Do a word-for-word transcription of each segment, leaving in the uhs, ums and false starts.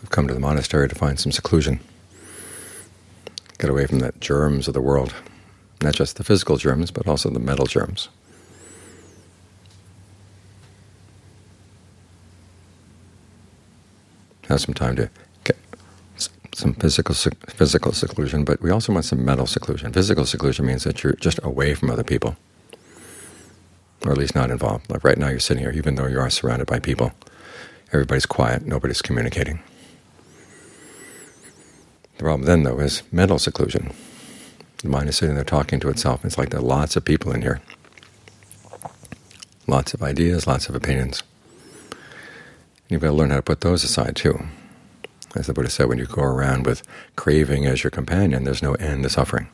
We've come to the monastery to find some seclusion, get away from the germs of the world, not just the physical germs, but also the mental germs. Have some time to get some physical physical seclusion, but we also want some mental seclusion. Physical seclusion means that you're just away from other people, or at least not involved. Like right now you're sitting here, even though you are surrounded by people. Everybody's quiet, nobody's communicating. The problem then, though, is mental seclusion. The mind is sitting there talking to itself. It's like there are lots of people in here. Lots of ideas, lots of opinions. You've got to learn how to put those aside, too. As the Buddha said, when you go around with craving as your companion, there's no end to suffering.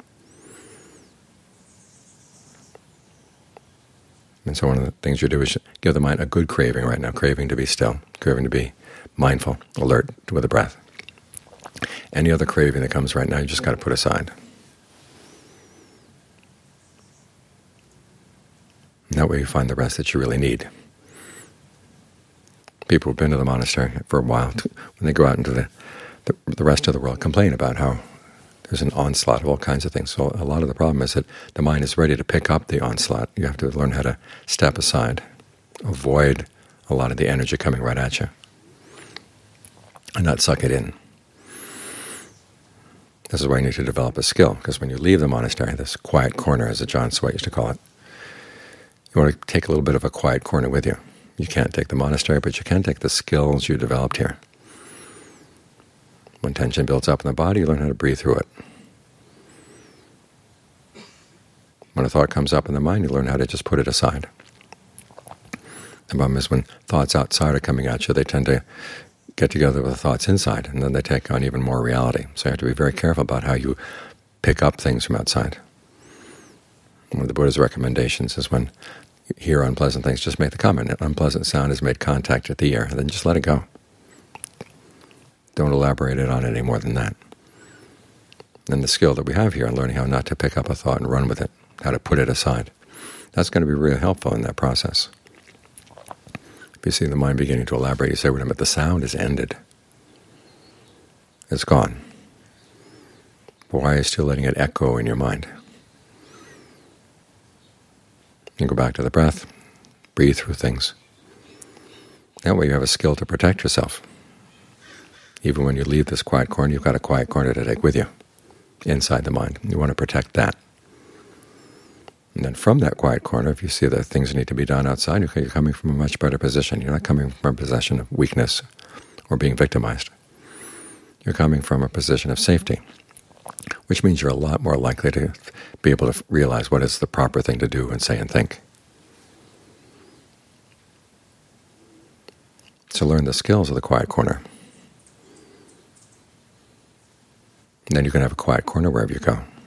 And so one of the things you do is give the mind a good craving right now, craving to be still, craving to be mindful, alert with the breath. Any other craving that comes right now, you just got to put aside. And that way you find the rest that you really need. People who've been to the monastery for a while, when they go out into the, the, the rest of the world, complain about how there's an onslaught of all kinds of things. So a lot of the problem is that the mind is ready to pick up the onslaught. You have to learn how to step aside, avoid a lot of the energy coming right at you, and not suck it in. This is why you need to develop a skill, because when you leave the monastery, this quiet corner, as John Swaite used to call it, you want to take a little bit of a quiet corner with you. You can't take the monastery, but you can take the skills you developed here. When tension builds up in the body, you learn how to breathe through it. When a thought comes up in the mind, you learn how to just put it aside. The problem is when thoughts outside are coming at you, they tend to get together with the thoughts inside, and then they take on even more reality. So you have to be very careful about how you pick up things from outside. One of the Buddha's recommendations is when you hear unpleasant things, just make the comment, an unpleasant sound has made contact with the ear, and then just let it go. Don't elaborate it on it any more than that. And the skill that we have here in learning how not to pick up a thought and run with it, how to put it aside, that's going to be really helpful in that process. If you see the mind beginning to elaborate, you say, wait a minute, the sound is ended. It's gone. But why are you still letting it echo in your mind? You go back to the breath, breathe through things. That way you have a skill to protect yourself. Even when you leave this quiet corner, you've got a quiet corner to take with you inside the mind. You want to protect that. And then from that quiet corner, if you see that things need to be done outside, you're coming from a much better position. You're not coming from a position of weakness or being victimized. You're coming from a position of safety, which means you're a lot more likely to be able to realize what is the proper thing to do and say and think. So learn the skills of the quiet corner. And then you can have a quiet corner wherever you go.